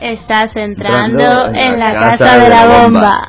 Estás entrando en la casa de la bomba.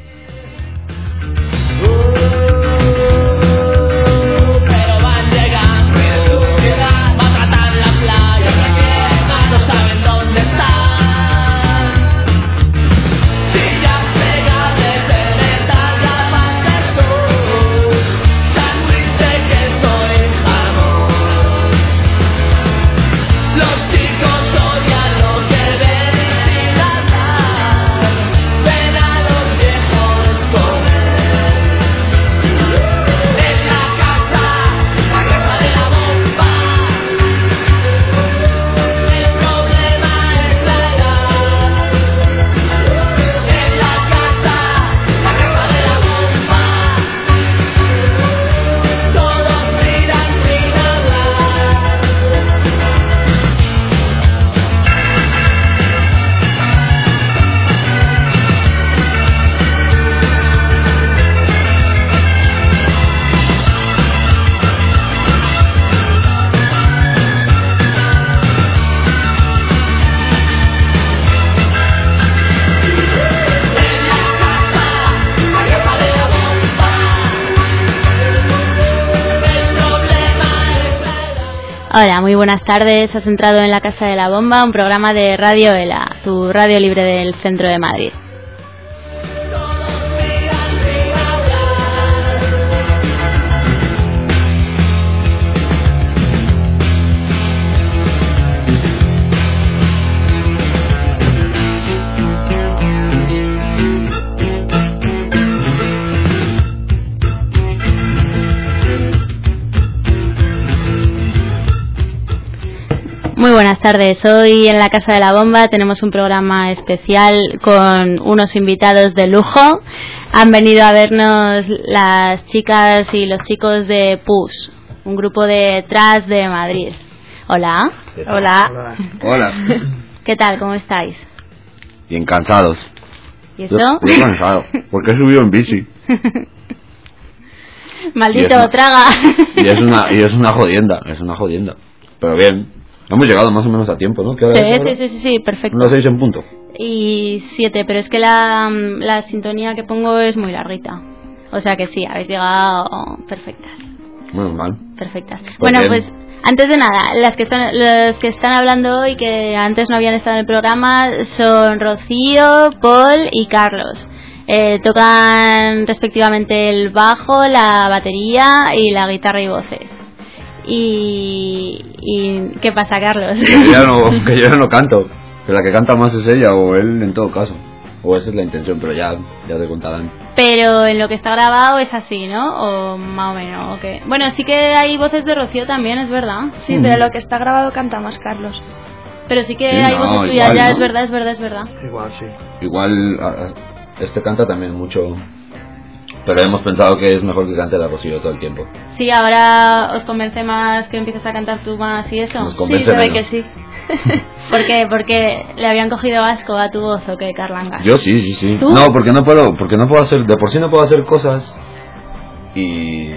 Hola, muy buenas tardes. Has entrado en la Casa de la Bomba, un programa de Radio ELA, tu radio libre del centro de Madrid. Muy buenas tardes. Hoy en la Casa de la Bomba tenemos un programa especial con unos invitados de lujo. Han venido a vernos las chicas y los chicos de PUS, un grupo de thrash de Madrid. Hola. Hola. Hola. ¿Qué tal? ¿Cómo estáis? Bien cansados. ¿Y eso? Yo cansado, porque he subido en bici. Maldito traga. Y es una jodienda. Pero bien. Hemos llegado más o menos a tiempo, ¿no? ¿Qué hora es ahora? Sí, perfecto. Las 6 en punto. Y 7, pero es que la sintonía que pongo es muy larguita. O sea que sí, habéis llegado perfectas. Menos mal. Perfectas. Bueno, pues antes de nada, los que están hablando hoy, que antes no habían estado en el programa, son Rocío, Paul y Carlos. Tocan respectivamente el bajo, la batería y la guitarra y voces. ¿Y qué pasa, Carlos? Que yo ya no canto, que la que canta más es ella o él en todo caso, o esa es la intención, pero ya te contarán. Pero en lo que está grabado es así, ¿no? O más o menos, ¿o qué? Bueno, sí que hay voces de Rocío también, es verdad. Sí, pero lo que está grabado canta más Carlos. Pero sí que hay voces tuyas, ya, ¿no? Es verdad. Igual sí. Igual este canta también mucho. Pero hemos pensado que es mejor que cante la Rocío todo el tiempo. Sí, ahora os convence más que empieces a cantar tú más y eso. Nos convence sí, se ve menos. que sí. ¿Por qué? ¿Porque le habían cogido asco a tu voz o qué, Carlanga? Yo sí. ¿Tú? No, porque no puedo hacer, de por sí no puedo hacer cosas y...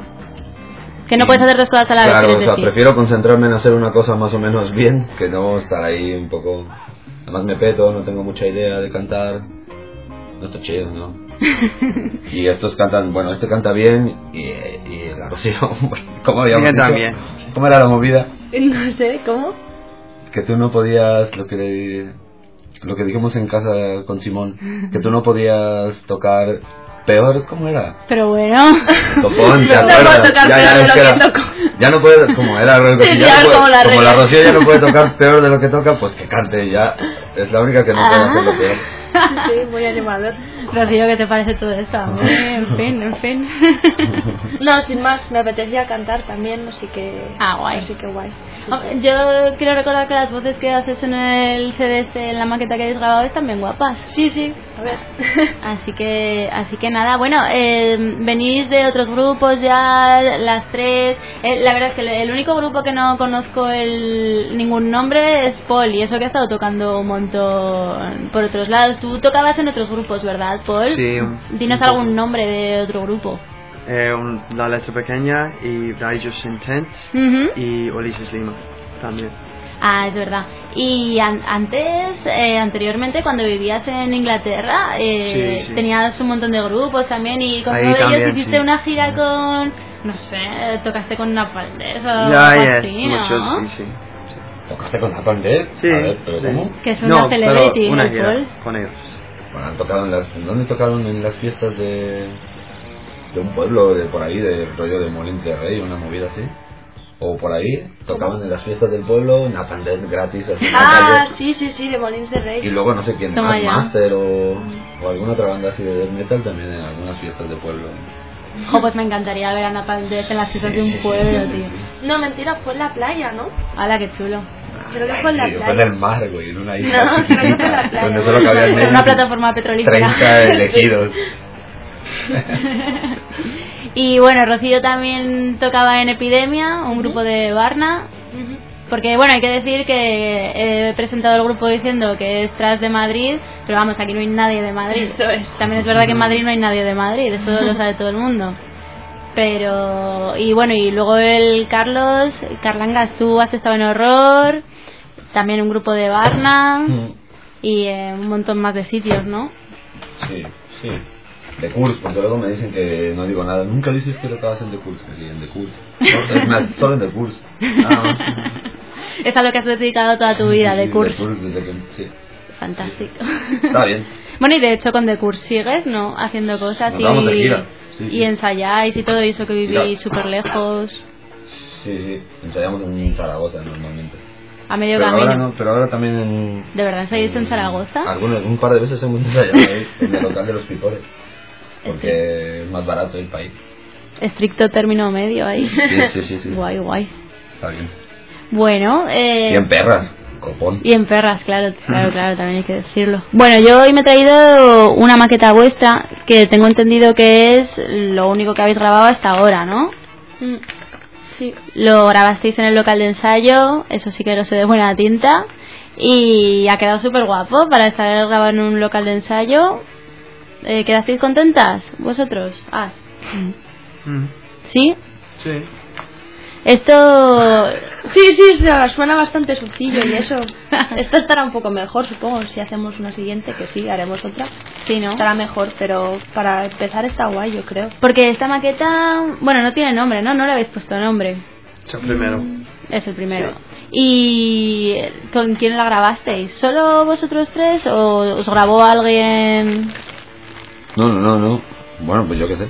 Que no puedes hacer dos cosas a la vez. Claro, o sea, prefiero concentrarme en hacer una cosa más o menos bien, que no estar ahí un poco... Además me peto, no tengo mucha idea de cantar. No está chido, ¿no? Y estos cantan, bueno, este canta bien y la Rocío, ¿cómo habíamos dicho? También. ¿Cómo era la movida? No sé, ¿cómo? Que tú no podías, lo que dijimos en casa con Simón, que tú no podías tocar peor, ¿cómo era? Pero bueno. Topón, ¿te acuerdas? Ya no puede, como era como la Rocío ya no puede tocar peor de lo que toca, pues que cante, ya es la única que no puede hacerlo peor. Sí, muy animador. Rocío, ¿qué te parece todo esto? En fin. No, sin más, me apetecía cantar también, así que guay. Así que guay. Sí. Yo quiero recordar que las voces que haces en el CD, en la maqueta que habéis grabado, están bien guapas. Sí, a ver. Así que nada, bueno, venís de otros grupos ya, las tres. La verdad es que el único grupo que no conozco ningún nombre es Paul, y eso que ha estado tocando un montón por otros lados. Tú tocabas en otros grupos, ¿verdad, Paul? Sí. Dinos algún nombre de otro grupo. La Letra Pequeña y Righteous Intent y Ulises Lima también. Ah, es verdad. Y anteriormente, cuando vivías en Inglaterra, Sí. tenías un montón de grupos también, y con Ahí uno de ellos también, hiciste sí. una gira con, no sé, tocaste con Napalm Death o Ya, algo ya, así, ¿no? muchos, sí. ¿Tocaste con Napalm Death? Sí, A ver, ¿pero sí. cómo? Que es una celebrity, pero una ¿no, gira Paul? con ellos. Bueno, han tocado ¿dónde tocaron? En las fiestas de un pueblo de por ahí, de rollo de Molins de Rey, una movida así. O por ahí, tocaban en las fiestas del pueblo, Napalm Death gratis así en la Ah, calle. sí, de Molins de Rey. Y luego no sé quién Toma más, ya. Master o alguna otra banda así de death metal también en algunas fiestas de pueblo. Jo, pues me encantaría ver a Napalm Death en las fiestas de un pueblo, tío. No, mentira, fue en la playa, ¿no? ¡Hala, qué chulo! Creo que fue en la Sí, fue en playa. el mar, güey, en una isla No, creo que fue en la chiquitita, playa. donde solo cabían En una plataforma petrolífera. 30 elegidos. Y bueno, Rocío también tocaba en Epidemia, un grupo de Varna. Porque bueno, hay que decir que he presentado el grupo diciendo que es Tras de Madrid, pero vamos, aquí no hay nadie de Madrid. Eso es. También es verdad que en Madrid no hay nadie de Madrid, eso lo sabe todo el mundo. Pero, y bueno, y luego el Carlangas, tú has estado en Horror, también un grupo de Varna y un montón más de sitios, ¿no? Sí. De Kurs, porque luego me dicen que no digo nada. Nunca dices que tocabas en The Kurs, que sí, en The Kurs. No, es más, solo en The Kurs. Es a lo que has dedicado toda tu vida, de The Kurs. Kurs desde que sí. Fantástico. Está bien. Bueno, y de hecho con The Kurs sigues, ¿no? Haciendo cosas Nos vamos de gira. Sí, y sí. ensayáis y todo eso, que vivís Mira. súper lejos, Sí, ensayamos en Zaragoza normalmente. a medio Pero camino. ahora no, pero ahora también en... ¿De verdad ensayáis en Zaragoza? Un par de veces hemos ensayado ahí, en el local de los Picores. Porque es más barato el país. Estricto término medio ahí. Sí. Guay. Está bien. Bueno, Y en Perras, copón. y en Perras, claro, también hay que decirlo. Bueno, yo hoy me he traído una maqueta vuestra que tengo entendido que es lo único que habéis grabado hasta ahora, ¿no? Sí. Lo grabasteis en el local de ensayo, eso sí que lo sé de buena tinta, y ha quedado súper guapo para estar grabado en un local de ensayo. ¿Quedasteis contentas vosotros? ¿Sí? Sí. Esto... Sí, o sea, suena bastante sencillo y eso. Esto estará un poco mejor, supongo, si hacemos una siguiente, que sí, haremos otra. Sí, ¿no? Estará mejor, pero para empezar está guay, yo creo. Porque esta maqueta, bueno, no tiene nombre, ¿no? No le habéis puesto nombre. Es el primero. Es el primero. ¿Y con quién la grabasteis? ¿Solo vosotros tres o os grabó alguien? No. Bueno, pues yo qué sé.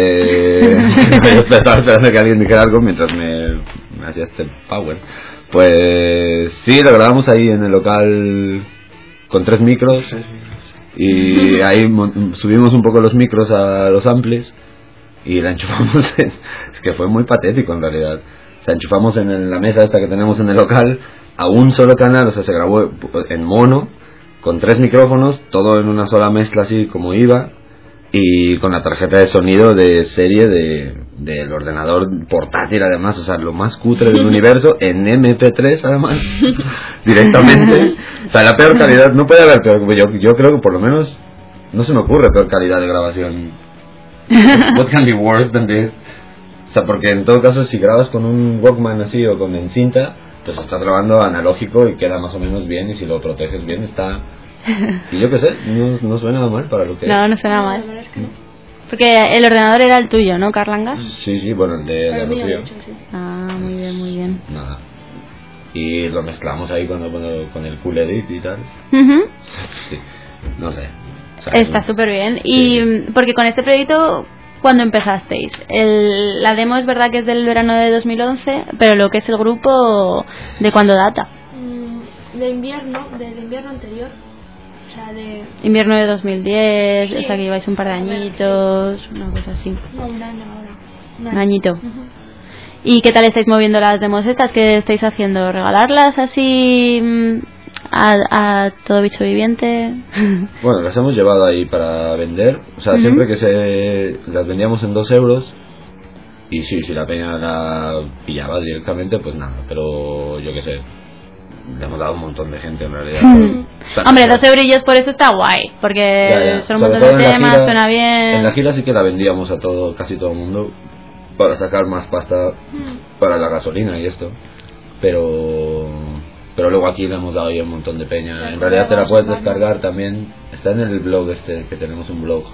Yo estaba esperando que alguien dijera algo mientras me hacía este power. Pues sí, lo grabamos ahí en el local con 3 micros. Y ahí subimos un poco los micros a los amplis y la enchufamos es que fue muy patético en realidad. O sea, enchufamos en la mesa esta que tenemos en el local a un solo canal, o sea, se grabó en mono con 3 micrófonos, todo en una sola mezcla así como iba, y con la tarjeta de sonido de serie del ordenador portátil además, o sea, lo más cutre del universo, en MP3 además, directamente. O sea, la peor calidad, no puede haber peor, yo creo que por lo menos no se me ocurre peor calidad de grabación. What can be worse than this? O sea, porque en todo caso si grabas con un Walkman así o con en cinta, pues estás grabando analógico y queda más o menos bien, y si lo proteges bien está... Y yo qué sé, no suena mal para lo que No, es. no suena mal. La verdad es que no. Porque el ordenador era el tuyo, ¿no, Carlangas? Sí, bueno, el de El mío, de Rocío. hecho, sí. Ah, muy bien. Nada. Y lo mezclamos ahí con el Cool Edit y tal. Ujú. Sí, no sé. O sea, Está súper bien. Y Sí. porque con este proyecto, ¿cuándo empezasteis? La demo es verdad que es del verano de 2011, pero lo que es el grupo, ¿de cuándo data? Del invierno anterior. O sea, de... Invierno de 2010, Sí. o sea que lleváis un par de añitos, una cosa así. No, un año ahora. Un añito. ¿Y qué tal estáis moviendo las demos estas? ¿Qué estáis haciendo? ¿Regalarlas así a todo bicho viviente? Bueno, las hemos llevado ahí para vender. O sea, siempre que las vendíamos en 2 euros. Y sí, si la peña la pillaba directamente, pues nada. Pero yo qué sé, le hemos dado un montón de gente en realidad. O sea, Hombre, no, 2 eurillos por eso está guay, porque ya. son un Sobre montón todo de en la temas, gira- suena bien. En la gira sí que la vendíamos a casi todo el mundo para sacar más pasta para la gasolina y esto. Pero Pero luego aquí le hemos dado ya un montón de peña. En realidad te la puedes descargar también. Está en el blog que tenemos un blog.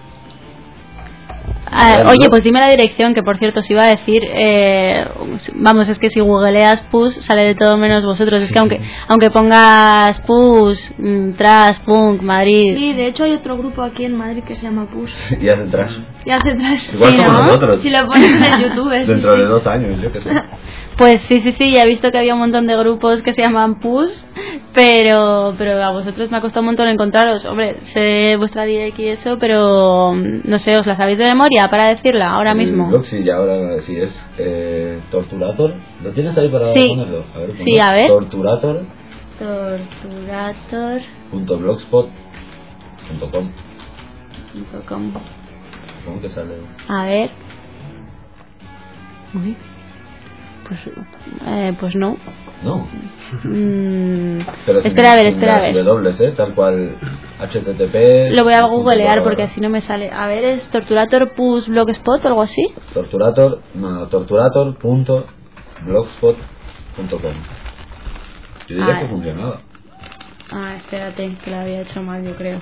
Oye, pues dime la dirección, que por cierto os iba a decir, vamos, es que si googleas Pus sale de todo menos vosotros. Es que aunque pongas Pus, Trash, Punk, Madrid... Sí, de hecho hay otro grupo aquí en Madrid que se llama Pus. Y hace Trash. Y hace Trash. Igual sí, como ¿no? nosotros. Si lo pones en YouTube Dentro de 2 años, yo qué sé. Pues sí, ya he visto que había un montón de grupos que se llaman Pus, pero a vosotros me ha costado un montón encontraros. Hombre, sé vuestra direct y eso, pero no sé, ¿os la sabéis de memoria para decirla ahora mismo? El blog sí, ahora sí es Torturator. ¿Lo tienes ahí para ponerlo? A ver, sí, a ver. Torturator. .blogspot.com. ¿Cómo que sale? A ver. Uy. Pues no. No. Pero espera a ver. W, tal cual HTTP. Lo voy a googlear porque así no me sale. A ver, ¿es Torturator Pus Blogspot o algo así? Torturator.blogspot.com. Yo diría que funcionaba. Espérate, que lo había hecho mal, yo creo.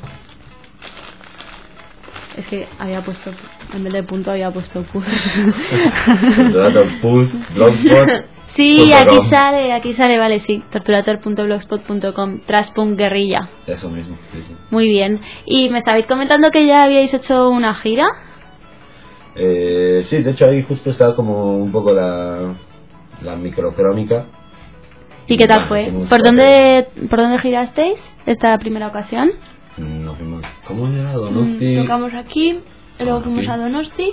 Es que había puesto, en vez de punto había puesto Pus. Torturator Pus Blogspot. Sí, aquí sale, vale, sí. Torturator.blogspot.com. Trash.punk guerrilla. Eso mismo, sí. Muy bien. ¿Y me estabais comentando que ya habíais hecho una gira? Sí, de hecho ahí justo estaba como un poco la microcrónica. ¿Y qué tal fue? ¿Por dónde girasteis esta primera ocasión? Nos fuimos, ¿cómo era? Donosti. Tocamos aquí, luego fuimos a Donosti,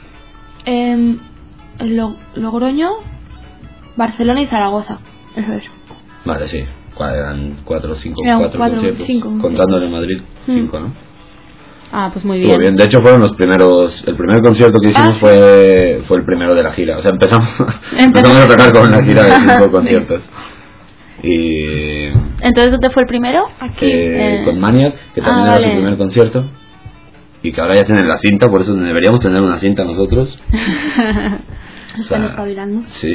Logroño, Barcelona y Zaragoza. Eso es. Vale, sí. Eran 4 o 5 conciertos. 5. Contándole Madrid, 5, ¿no? Pues muy bien. Muy bien. De hecho fueron los primeros. El primer concierto que hicimos fue el primero de la gira. O sea, empezamos a tocar con una gira de 5 conciertos. Y ¿entonces dónde fue el primero? Aquí. Con Maniac, que también era su primer concierto. Y que ahora ya tienen la cinta, por eso deberíamos tener una cinta nosotros. Están espabilando. Sí.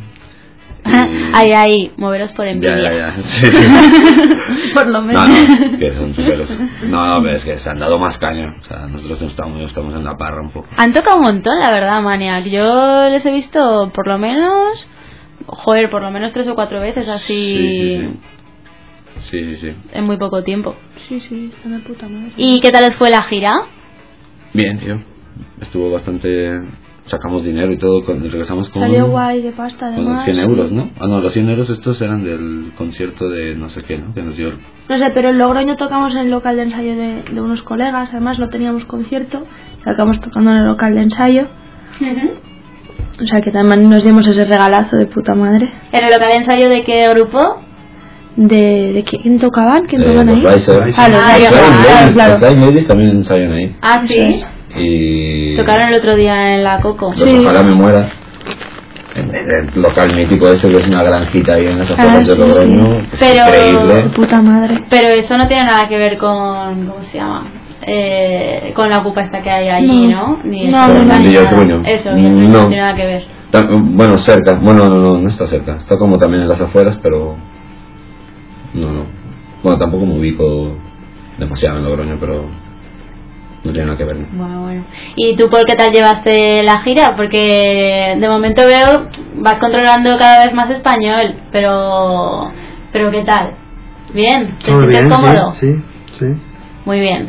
Ahí, moveros por envidia. Ya. Sí. Por lo menos. No, que son superos. No, es que se han dado más caña. O sea, nosotros estamos en la parra un poco. Han tocado un montón, la verdad, Maniac. Yo les he visto por lo menos 3 o 4 veces así. Sí. En muy poco tiempo. Sí, están de puta madre. ¿Y qué tal les fue la gira? Bien, tío. Estuvo bastante... Sacamos dinero y todo, regresamos con... Salió guay de pasta, además. Con 100 euros, ¿no? No, los 100 euros estos eran del concierto de no sé qué, ¿no? Que nos dio... No sé, pero en Logroño tocamos en el local de ensayo de unos colegas, además no teníamos concierto, y acabamos tocando en el local de ensayo. O sea que también nos dimos ese regalazo de puta madre. ¿En el local de ensayo de qué grupo? ¿De quién tocaban? ¿Quién tocaban ahí? Los claro. Los Ladies también ensayan ahí. Sí. Y... tocaron el otro día en la Coco. Ojalá me muera. El local mítico ese que es una granjita ahí en las afueras de Logroño. Sí. Pero... increíble. Puta madre. Pero eso no tiene nada que ver con... ¿cómo se llama? Con la ocupa esta que hay allí, ¿no? Ni no, eso, no tiene nada que ver. Bueno, cerca. Bueno, no está cerca. Está como también en las afueras, pero... No. Bueno, tampoco me ubico demasiado en Logroño, pero... no tiene nada que ver. Bueno. ¿Y tú por qué tal llevaste la gira? Porque de momento veo vas controlando cada vez más español, pero ¿qué tal? ¿Bien? ¿Te sientes cómodo? Sí. Muy bien.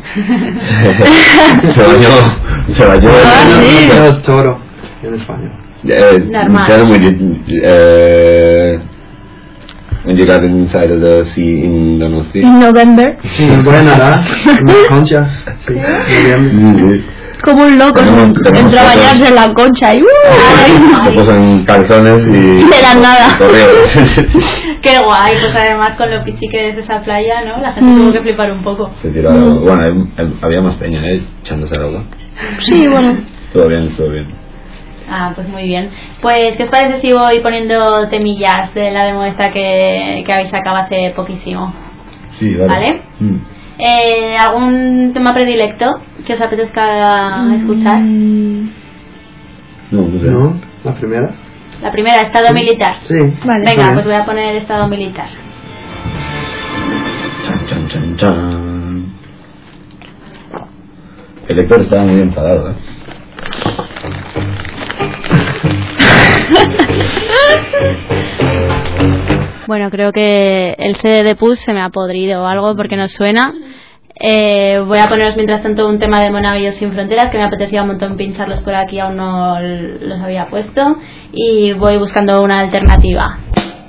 Se bañó Toro en español. Normal. When you got inside of the sea in Donosti. En November. Sí, bueno, ¿verdad? En las conchas. Sí, noviembre. Como un loco, entra a bañarse en la concha y se puso calzones y de la nada. Qué guay, pues además con lo pichi que es esa playa, ¿no? La gente tuvo que flipar un poco. Se tiró al agua. Bueno, había más peña, echándose al agua. Sí, bueno. Todo bien. Pues muy bien. Pues, ¿qué os parece si voy poniendo temillas de la demo esta que habéis sacado hace poquísimo? Sí, vale. ¿Algún tema predilecto que os apetezca escuchar? No sé. ¿No? ¿La primera? La primera, Estado Militar. Sí. Vale. Venga, pues voy a poner Estado Militar. Chan, chan, chan. El lector estaba muy enfadado, ¿eh? Bueno, creo que el CD de Puss se me ha podrido o algo porque no suena. Voy a poneros mientras tanto un tema de Monaguillo Sin Fronteras que me apetecía un montón pincharlos por aquí, aún no los había puesto, y voy buscando una alternativa.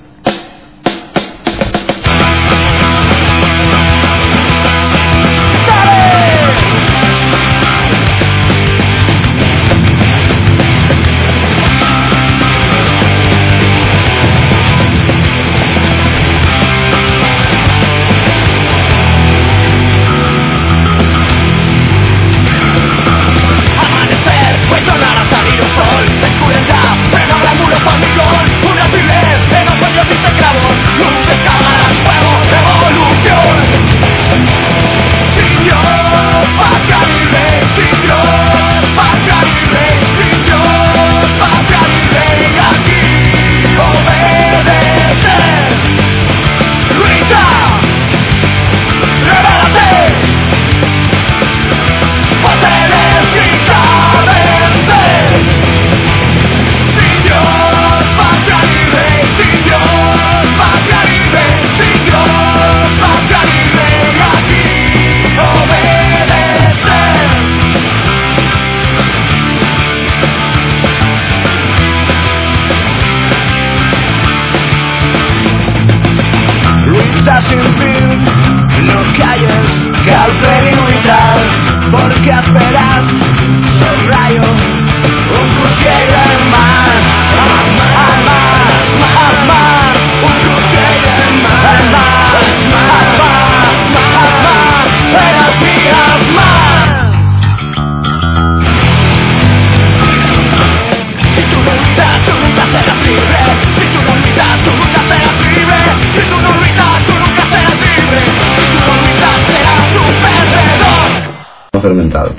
Fermentado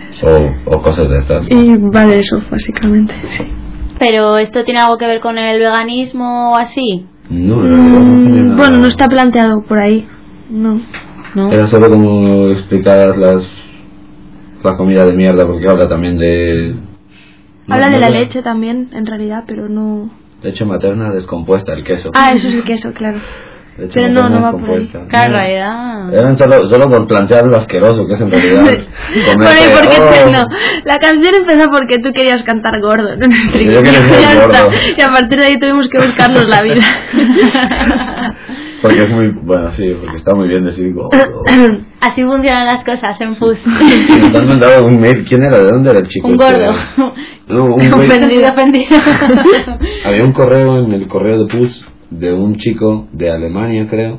o cosas de estas. Y va de eso, básicamente, sí. ¿Pero esto tiene algo que ver con el veganismo o así? No, no bueno, no está planteado por ahí. No. Era solo como explicar la comida de mierda, porque habla también de... Habla de la leche también, en realidad, pero no... Leche materna descompuesta, el queso. Ah, eso es el queso, claro. Pero no va por ahí. Claro, en realidad. Eran solo por plantear lo asqueroso que es en realidad. Bueno, ¿y por qué no? La canción empezó porque tú querías cantar gordo, ¿no? Yo quería ser gordo. Y a partir de ahí tuvimos que buscarnos la vida. Porque es muy... Bueno, sí, porque está muy bien decir gordo. Así funcionan las cosas en Puss. Sí, me han mandado un mail. ¿Quién era? ¿De dónde era el chico? Un gordo. No, Ofendido. Había un correo en el correo de Puss de un chico de Alemania, creo,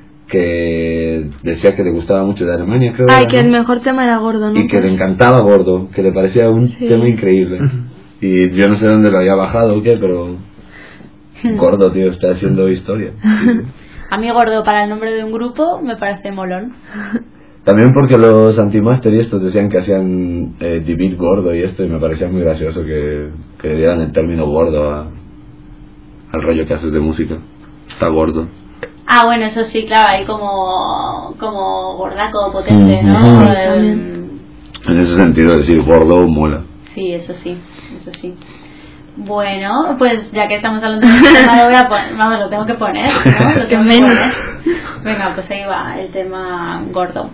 que decía que le gustaba mucho de Alemania, creo. Ay, que el mejor tema era gordo, ¿no? Y que le encantaba gordo, que le parecía un tema increíble. Y yo no sé dónde lo había bajado o qué, pero gordo, tío, está haciendo historia. A mí gordo para el nombre de un grupo me parece molón. También porque los antimaster y estos decían que hacían Divir gordo y esto, y me parecía muy gracioso que le dieran el término gordo al rollo que haces de música. Está gordo. Ah, bueno, eso sí, claro, ahí como gordaco potente, ¿no? Sí, en ese sentido, decir gordo mola. Sí, eso sí. Bueno, pues ya que estamos hablando de este tema, lo tengo que poner, ¿no? Lo tengo que poner. Venga, pues ahí va el tema gordo.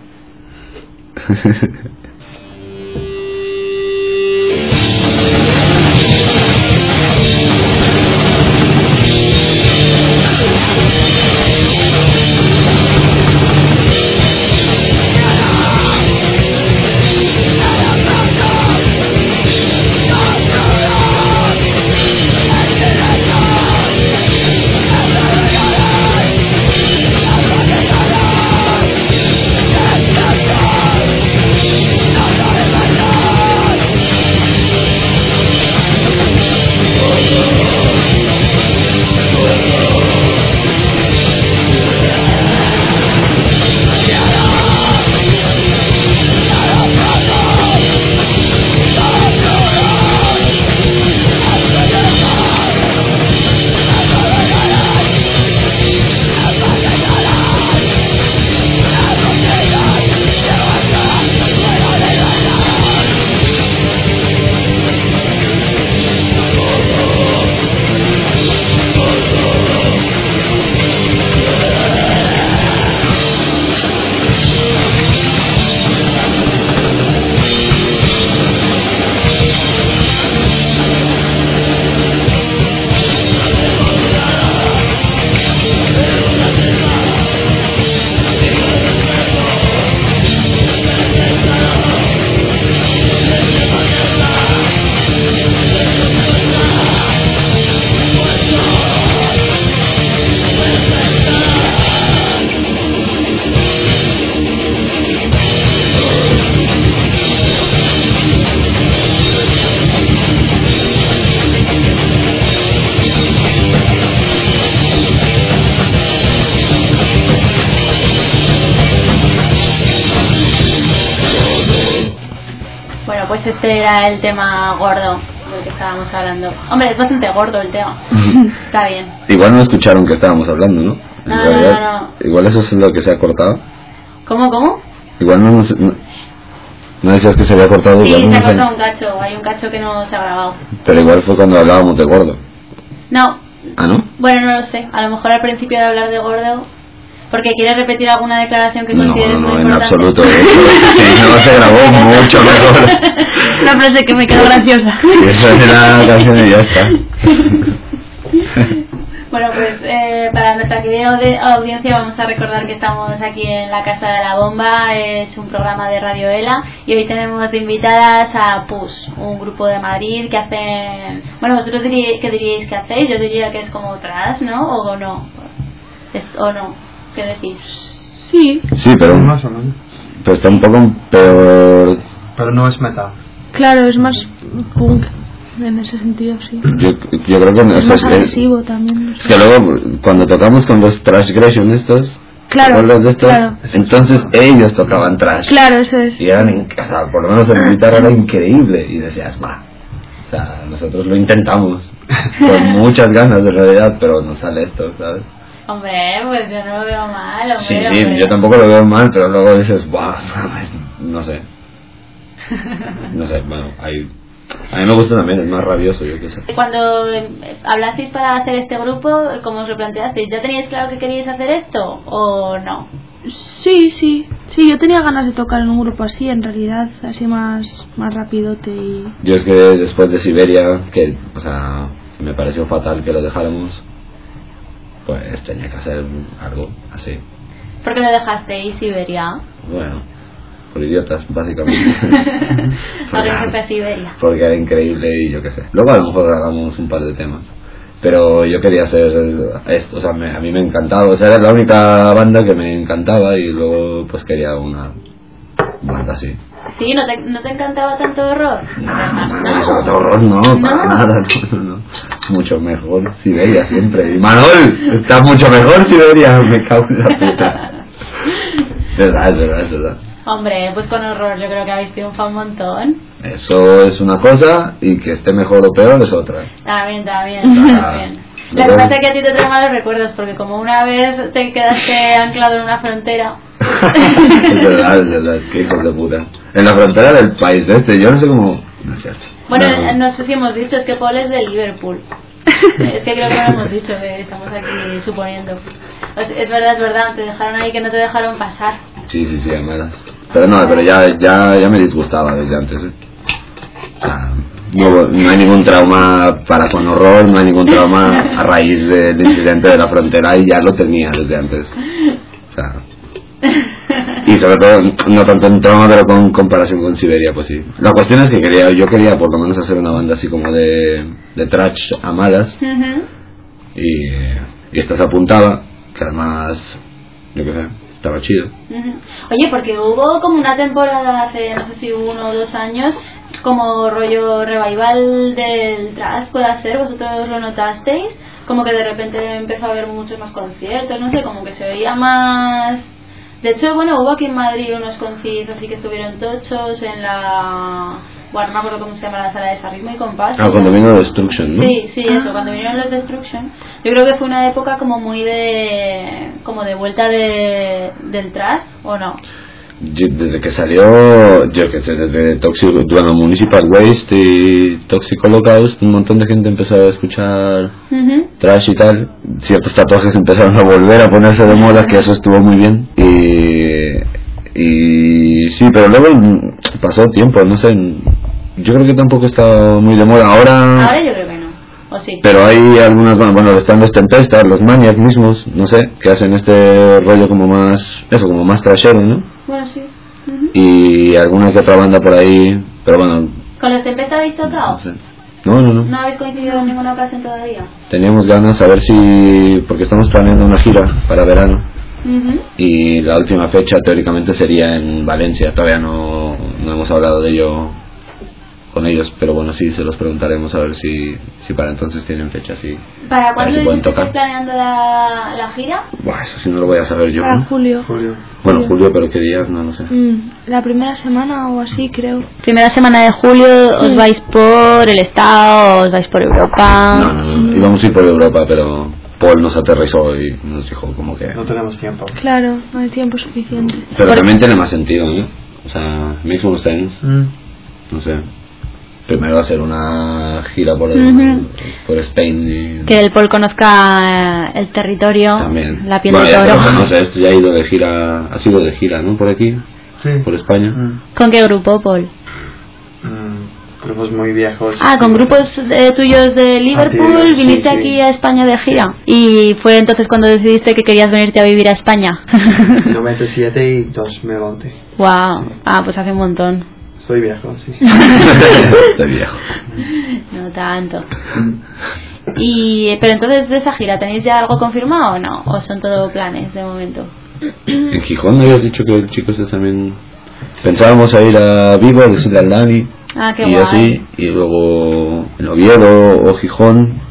este era el tema gordo del que estábamos hablando. Hombre, es bastante gordo el tema. Está bien. Igual no escucharon que estábamos hablando, ¿no? En realidad, No. igual eso es lo que se ha cortado. ¿Cómo? Igual no decías que se había cortado. Sí, igual se ha no sé. cortado un cacho. Hay un cacho que no se ha grabado. Pero igual fue cuando hablábamos de gordo. No. ¿Ah, no? Bueno, no lo sé. A lo mejor al principio de hablar de gordo... Porque quieres repetir alguna declaración que consideres muy en importante. absoluto. Sí, no, se grabó mucho mejor. La frase que me quedó graciosa. Esa era la canción y ya está. Bueno, pues para nuestra querida audiencia vamos a recordar que estamos aquí en la Casa de la Bomba. Es un programa de Radio ELA y hoy tenemos de invitadas a PUS, un grupo de Madrid que hacen... Bueno, vosotros ¿qué diríais que hacéis? Yo diría que es como trash, ¿no? ¿O no? ¿O no? ¿Qué decís? Sí, Sí, pero Más o menos. está un poco peor. Pero no es metal. claro, es más punk en ese sentido, sí. Yo creo que Es más agresivo también. No es sé. que luego cuando tocamos con los Trashgression estos, Claro, con los de estos, claro. entonces ellos tocaban trash. Claro, eso es. Y eran, o sea, por lo menos en guitarra era increíble. Y decías, va. O sea, nosotros lo intentamos con muchas ganas de realidad, pero no sale esto, ¿sabes? Hombre, pues yo no lo veo mal, hombre. Sí, hombre. yo tampoco lo veo mal, pero luego dices, wow, no sé. No sé, bueno, a mí me gusta también, es más rabioso, yo qué sé. Cuando hablasteis para hacer este grupo, ¿cómo os lo planteasteis? ¿Ya teníais claro que queríais hacer esto o no? Sí, yo tenía ganas de tocar en un grupo así, en realidad, así más rapidote y... Yo es que después de Siberia, que, o sea, me pareció fatal que lo dejáramos, pues tenía que hacer algo así. ¿Por qué lo dejasteis, Siberia? Bueno, por idiotas, básicamente. Porque jefe a Siberia. Porque era increíble y yo qué sé. Luego a lo mejor hagamos un par de temas. Pero yo quería hacer esto, o sea, a mí me encantaba, o sea, era la única banda que me encantaba y luego pues quería una banda así. ¿Sí? ¿No te encantaba tanto horror? No, horror no, para nada, no. Mucho mejor Siberia siempre. Y Manol, está mucho mejor Siberia, me cago en la puta. Es verdad. Hombre, pues con horror yo creo que habéis triunfado un montón. Eso es una cosa y que esté mejor o peor es otra. También. La que pasa es que a ti te trae malos recuerdos porque como una vez te quedaste anclado en una frontera. Es verdad, qué hijos de puta. En la frontera del país yo no sé cómo... No es cierto. Bueno, no sé si hemos dicho, es que Paul es de Liverpool. Es que creo que no hemos dicho, que estamos aquí suponiendo. Es verdad, te dejaron ahí que no te dejaron pasar. Sí, además. Pero ya me disgustaba desde antes, ¿eh? O sea, no hay ningún trauma para con horror, no hay ningún trauma a raíz del incidente de la frontera y ya lo tenía desde antes. O sea, y sobre todo no tanto en trauma, pero con comparación con Siberia, pues sí. La cuestión es que yo quería por lo menos hacer una banda así como de trash a malas. Y esta se apuntaba, que además, yo qué sé, estaba chido. Oye, porque hubo como una temporada hace, no sé si 1 o 2 años, como rollo revival del trash, puede ser, vosotros lo notasteis, como que de repente empezó a haber muchos más conciertos, no sé, como que se veía más... De hecho, bueno, hubo aquí en Madrid unos conciertos así que estuvieron tochos en la... Bueno, no me acuerdo cómo se llama la sala de Sarrismo y Compás. Cuando vino Destruction, ¿no? Sí, eso, cuando vinieron los Destruction. Yo creo que fue una época como muy de... como de vuelta del trash, ¿o no? Desde que salió, yo que sé, desde Municipal Waste y Toxic Holocaust, un montón de gente empezó a escuchar trash y tal. Ciertos tatuajes empezaron a volver a ponerse de moda, que eso estuvo muy bien. Y sí, pero luego pasó tiempo, no sé, yo creo que tampoco está muy de moda. Ahora yo creo que no, o sí. Pero hay algunas, bueno, están los Tempesta, los Maniac mismos, no sé, que hacen este rollo como más trashero, ¿no? Bueno, sí. Y alguna que otra banda por ahí, pero bueno. ¿Con los Tempesta habéis tocado? No sé. No. ¿No habéis coincidido en ninguna ocasión todavía? Teníamos ganas a ver si, porque estamos planeando una gira para verano. Y la última fecha teóricamente sería en Valencia. Todavía no hemos hablado de ello con ellos, pero bueno, sí, se los preguntaremos a ver si para entonces tienen fecha, sí. ¿Para cuándo si pueden tocar. estás planeando la gira? Buah, eso sí no lo voy a saber yo, Para ¿no? julio. Bueno, julio, pero qué días, no lo sé. La primera semana o así, creo. Primera semana de julio, ¿os vais por el estado, os vais por Europa? No, íbamos a ir por Europa, pero Paul nos aterrizó y nos dijo como que... No tenemos tiempo. Claro, no hay tiempo suficiente. Pero también tiene más sentido, ¿no? O sea, makes more sense. No sé. Primero hacer una gira por Spain y... Que el Paul conozca el territorio, también. la piel bueno, de ya toro. se lo conoce, esto ya ha ido de gira, ha sido de gira, ¿no? Por aquí, Sí. por España. ¿Con qué grupo, Paul? Grupos muy viejos. Con grupos tuyos de Liverpool, Sí, viniste sí. aquí a España de gira. Y fue entonces cuando decidiste que querías venirte a vivir a España. 97 y 2011. Wow, pues hace un montón. Soy viejo, sí. Estoy viejo. No tanto. Pero entonces de esa gira, ¿tenéis ya algo confirmado o no? ¿O son todo planes de momento? En Gijón me habías dicho que el chico este también... Pensábamos a ir a Vigo, decirle al Dani. Qué y guay. así, y luego en Oviedo o Gijón,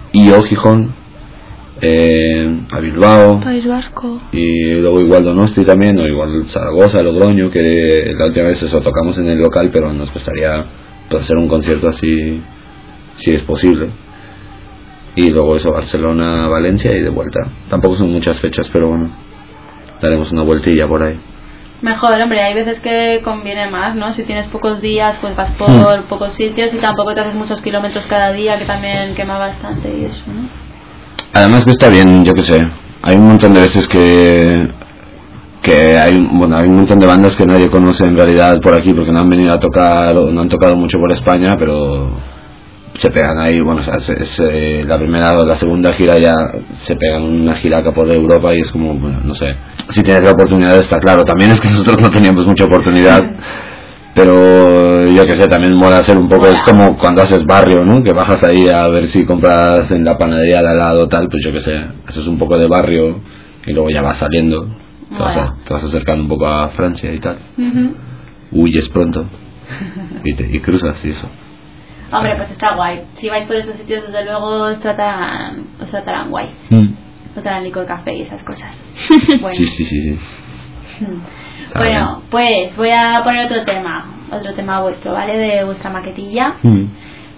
a Bilbao, País Vasco. y luego igual Donosti también, o igual Zaragoza, Logroño, que la última vez eso tocamos en el local, pero nos gustaría pues, hacer un concierto así, si es posible. Y luego eso, Barcelona, Valencia y de vuelta. Tampoco son muchas fechas, pero bueno, daremos una vueltilla por ahí. Mejor, hombre, hay veces que conviene más, ¿no? Si tienes pocos días, pues vas por pocos sitios y tampoco te haces muchos kilómetros cada día, que también quema bastante y eso, ¿no? Además que está bien, yo que sé, hay un montón de veces que hay un montón de bandas que nadie conoce en realidad por aquí porque no han venido a tocar o no han tocado mucho por España, pero se pegan ahí, bueno, o sea, la primera o la segunda gira ya se pegan una gira acá por Europa y es como, bueno, no sé, si tienes la oportunidad está claro, también es que nosotros no teníamos mucha oportunidad. Pero yo que sé, también mola hacer un poco, es como cuando haces barrio, ¿no? Que bajas ahí a ver si compras en la panadería de al lado tal, pues yo que sé, eso es un poco de barrio y luego ya vas saliendo, te vas acercando un poco a Francia y tal, huyes pronto y cruzas y eso. Hombre, pues está guay, si vais por esos sitios desde luego os tratarán guay, os darán licor, café y esas cosas. Bueno. Sí. Bueno, pues voy a poner otro tema vuestro, ¿vale? De vuestra maquetilla. No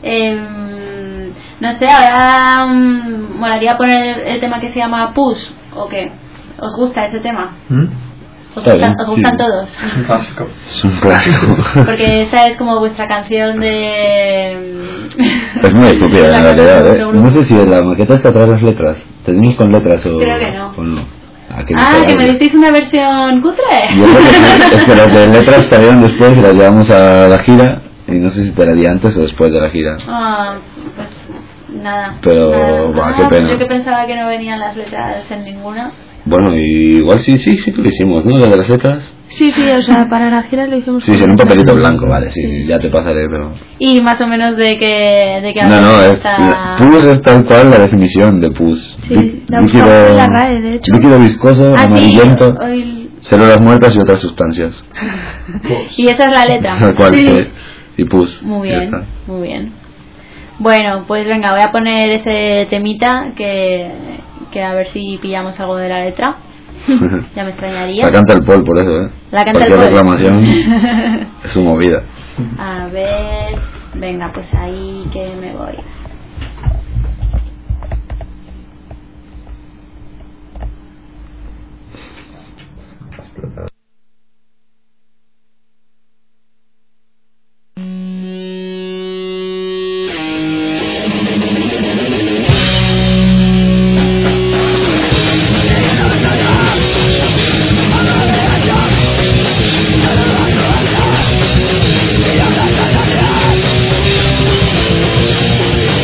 sé, ahora molaría poner el tema que se llama Push, ¿o qué? ¿Os gusta ese tema? ¿Os gustan todos? Un clásico. Es un clásico. Porque esa es como vuestra canción de... Es muy estúpida en realidad, ¿eh? No sé si la maqueta está atrás las letras. ¿Tenemos con letras o...? Creo que no. O no. Que me disteis una versión cutre. Yo creo que es que las de letras salieron después y las llevamos a la gira y no sé si te la di antes o después de la gira. Pues nada. Pero, nada. qué pena. Yo que pensaba que no venían las letras en ninguna. Bueno, y igual sí que lo hicimos, ¿no? Lo de las letras. Sí, o sea, para la gira lo hicimos. Sí, en un papelito blanco, vale, sí, ya te pasaré, pero... Y más o menos de que No, está... pus es tal cual la definición de pus. Sí, la buscamos en la RAE, de hecho. Líquido viscoso, amarillento, Sí, células muertas y otras sustancias. y esa es la letra. Tal cual, sí. Y pus. Muy ya bien, está. muy bien. Bueno, pues venga, voy a poner ese temita que a ver si pillamos algo de la letra. Ya me extrañaría. La canta el Paul por eso, ¿eh? La canta Cualquier el Paul. reclamación es su movida. A ver, venga, pues ahí que me voy. Yeah.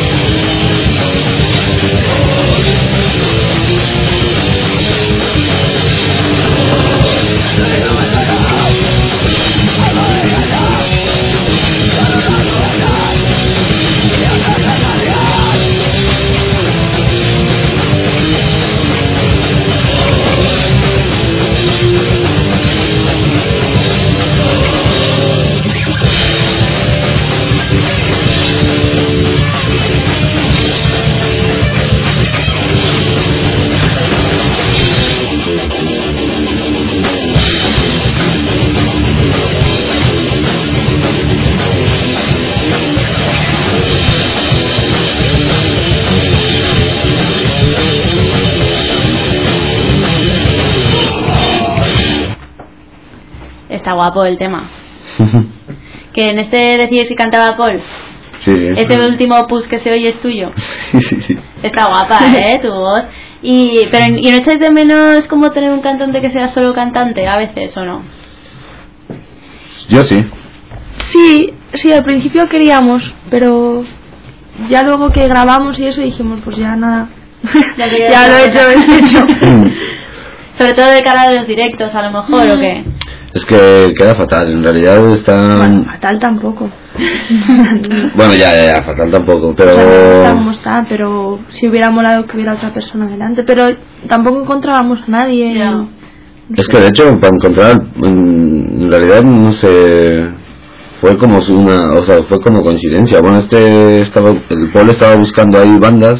está guapo el tema. Que en este decías que cantaba Paul. Sí, sí. Este último push que se oye es tuyo. Sí. Está guapa, tu voz. ¿Y no echáis de menos como tener un cantante que sea solo cantante a veces o no? Yo sí. Sí, al principio queríamos, pero ya luego que grabamos y eso dijimos, pues ya nada. Ya lo he hecho. Sobre todo de cara a los directos, a lo mejor, ¿o qué? Es que queda fatal, en realidad está... Bueno, fatal tampoco. Bueno, ya, fatal tampoco, pero... O sea, no está como está, pero si hubiera molado que hubiera otra persona delante, pero tampoco encontrábamos a nadie. Ya. No Es sé. que de hecho, para encontrar, en realidad, no sé... Fue como fue como coincidencia. Bueno, el Paul estaba buscando ahí bandas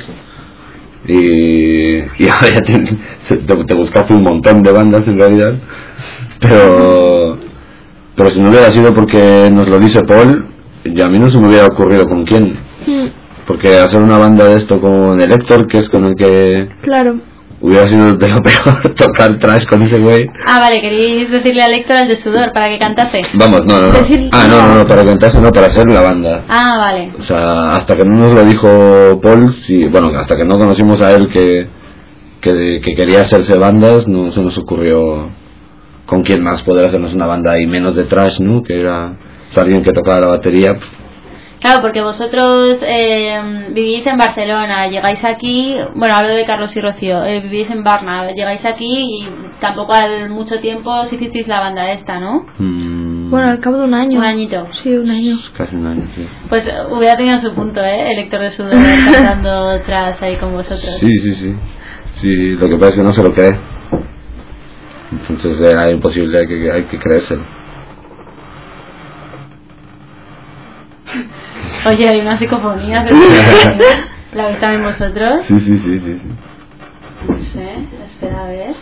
y ahora ya te buscaste un montón de bandas en realidad, pero si no hubiera sido porque nos lo dice Paul, ya a mí no se me hubiera ocurrido con quién, porque hacer una banda de esto con el Héctor, que es con el que Claro. hubiera sido de lo peor tocar trash con ese güey. Ah, vale, queréis decirle al Héctor el de sudor para que cantase. Vamos, no. No, para cantarse, no, para hacer la banda. Ah, vale. O sea, hasta que no nos lo dijo Paul, hasta que no conocimos a él que quería hacerse bandas, no se nos ocurrió con quién más poder hacernos una banda y menos de trash, ¿no? Que era alguien que tocaba la batería. Claro, porque vosotros vivís en Barcelona, llegáis aquí, bueno, hablo de Carlos y Rocío, vivís en Barna, llegáis aquí y tampoco al mucho tiempo os hicisteis la banda esta, ¿no? Bueno, al cabo de un año. Un añito. Sí, un año. Casi un año, sí. Pues hubiera tenido su punto, el Héctor de Sudor cantando tras ahí con vosotros. Sí, lo que pasa es que no se lo cree. Entonces era imposible, hay que creérselo. Oye, hay una psicofonía. ¿La veis también vosotros? Sí. No sé, espera a ver.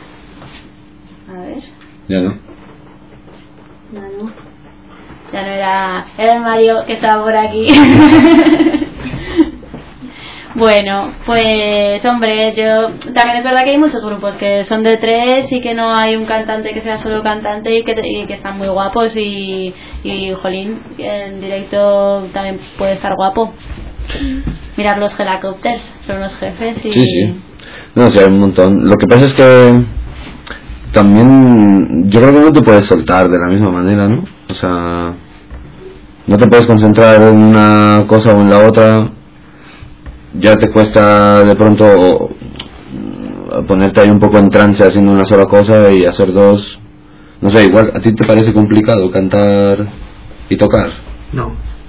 Ya no. No. Ya no era el Mario que estaba por aquí. Bueno, pues hombre, también es verdad que hay muchos grupos que son de tres y que no hay un cantante que sea solo cantante y que están muy guapos y jolín, en directo también puede estar guapo. Mirar los Helicopters, son unos jefes y... Sí. No, hay un montón. Lo que pasa es que también yo creo que no te puedes soltar de la misma manera, ¿no? O sea, no te puedes concentrar en una cosa o en la otra. Ya te cuesta de pronto ponerte ahí un poco en trance haciendo una sola cosa y hacer dos. No sé, igual a ti te parece complicado cantar y tocar. No.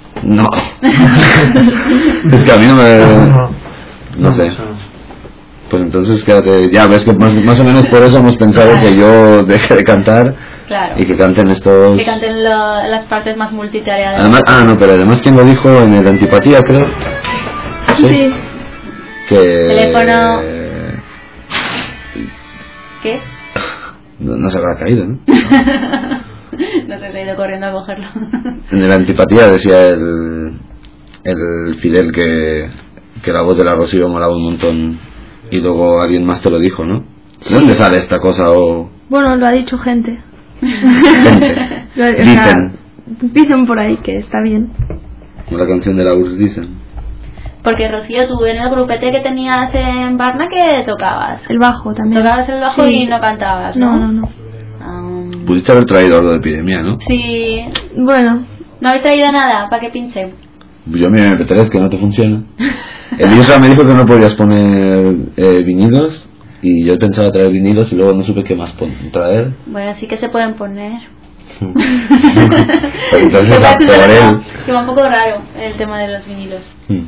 Es que a mí no me... No sé. Pues entonces quédate, ya ves que más o menos por eso hemos pensado que yo deje de cantar. Claro. Y que canten estos... Que canten las partes más multitareadas. Además, pero además quien lo dijo en el Antipatía, creo. Sí. Que... Teléfono... ¿Qué? No se habrá caído, ¿no? No se ha ido corriendo a cogerlo. En el Antipatía decía el Fidel que la voz de la Rocío molaba un montón y luego alguien más te lo dijo, ¿no? ¿De dónde sale esta cosa o...? Bueno, lo ha dicho gente. Dicen por ahí que está bien. Como la canción de la URSS dicen. Porque Rocío, tú en el grupete que tenías en Barna, ¿qué tocabas? El bajo también. Tocabas el bajo Sí. y no cantabas, ¿no? No. Pudiste haber traído algo de Epidemia, ¿no? Sí. Bueno, ¿No habéis traído nada para que pinche? Yo mi MP3 que no te funciona. El Isra me dijo que no podías poner vinilos y yo pensaba traer vinilos y luego no supe qué más traer. Bueno, sí que se pueden poner. Pero entonces por él. Que va un poco raro el tema de los vinilos.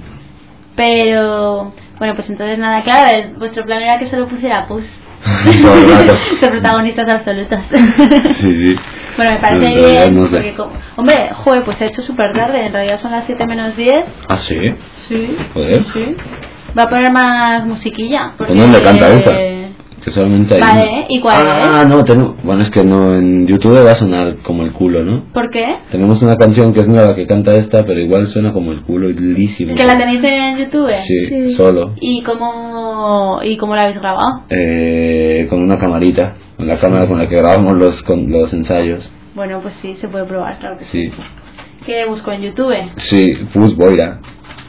Pero bueno, pues entonces nada, claro, vuestro plan era que solo pusiera Puss. Todo el rato. Son protagonistas absolutos. Sí. Bueno, me parece No, bien, no sé. porque hombre, joder, pues se ha hecho súper tarde, en realidad son las 7 menos 10. ¿Ah, sí? Sí. Joder. Sí. Va a poner más musiquilla. Porque, ¿Dónde canta esa? Que solamente hay Vale, ¿y cuál es? no, bueno, es que no, en YouTube va a sonar como el culo, ¿no? ¿Por qué? Tenemos una canción que es nueva que canta esta, pero igual suena como el culo, lindísimo. ¿Que la tenéis en YouTube? Sí, solo. ¿Y cómo la habéis grabado? Con una camarita, con la cámara con la que grabamos los ensayos. Bueno, pues sí, se puede probar, claro que Sí. ¿Qué busco en YouTube? Sí, Fus Boira.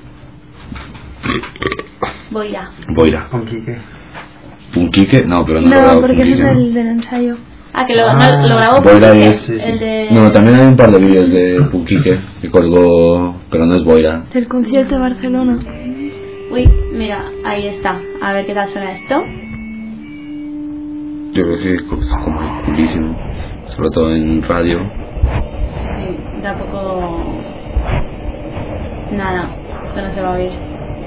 Boira. Con Quique. ¿Un Quique? No, pero no lo No, grabo porque con ese es Quique. el del ensayo. Ah, que lo grabó Boira Punquique, es- sí, sí. el de... No, también hay un par de vídeos de Punquique que colgó, pero no es Boira. Del concierto de Barcelona. Uy, mira, ahí está. A ver qué tal suena esto. Yo creo que es como culísimo, sobre todo en radio. Sí, tampoco... Nada, esto no se va a oír.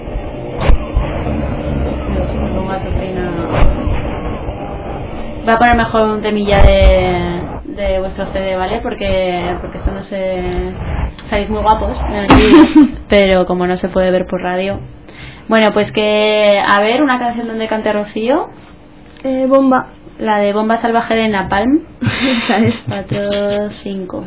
Me pongo a tocar. Voy a poner mejor un temilla de vuestro CD, ¿vale? Porque esto no se... Salís muy guapos en el vídeo, pero como no se puede ver por radio. Bueno, pues que... A ver, una canción donde cante Rocío. Bomba. La de Bomba Salvaje de Napalm. Esa es. 4, 5.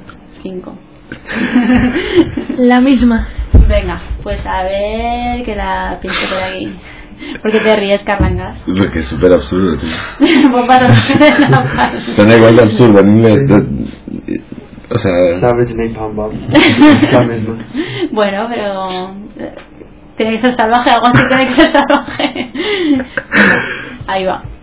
La misma. Venga, pues a ver que la pincho por aquí. ¿Por qué te ríes, Carlangas? Porque es súper absurdo, tío. Bomba Salvaje de Napalm. Suena igual de absurdo en inglés. O sea... Savage Napalm Bomb. La misma. Bueno, pero... Tiene que ser salvaje, algo así tiene que ser salvaje. Venga, ahí va.